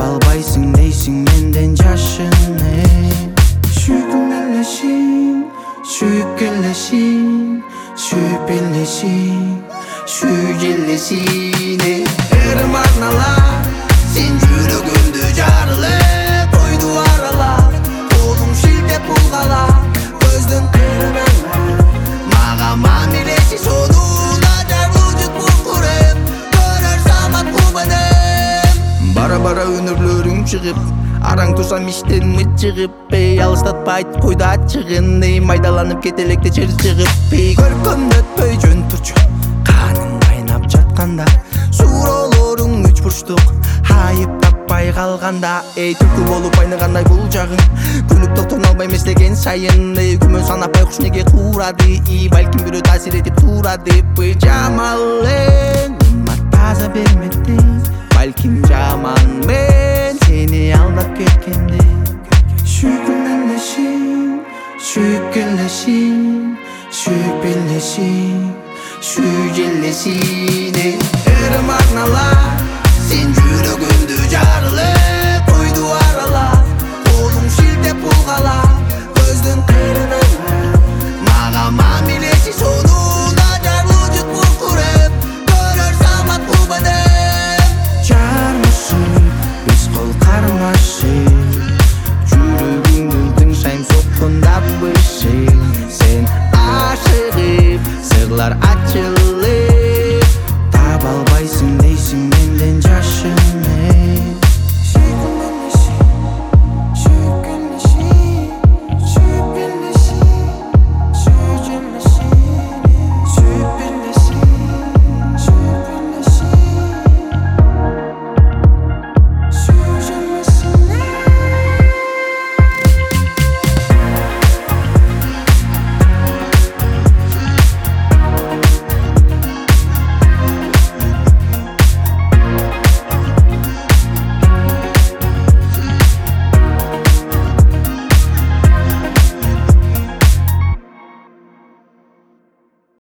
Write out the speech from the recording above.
албайсың дейсің менден жашыны. Шүйкүнелешин, шүйкелешин, шүйпелешин, шүйелешине. Эрим арналар, сен жүрөгүмдү жарылып койду аралап. Колуң шилтеп булгалап, көздүн кырынан мага мамилеси сонуна жабылжыт букуреп, көрөр самат кубанып. Бара-бара өнөрлөрүң чыгып, араң турсам иштен мычыгып, алыстатпайт койду ачыгын, майдаланып кетелекте чер чыгып. Көркөмдө өтпөй жөн турчу, каның кайнап жатканда, суроолоруң үч бурчтук, айып таппай калганда. Түлкү болуп айныгандай бул жагың, күлүп токтоно албай мездеген сайын, күмөн санапай куш неге курады, балким бирөө таасир этип турады. Жамалың кымбат таза бермекте, балким жаман мен сени алдап кеткенде. Шүйкүнелешин, шүйкелешин, шүйпелешин, шүйелешине. Эрим арналар,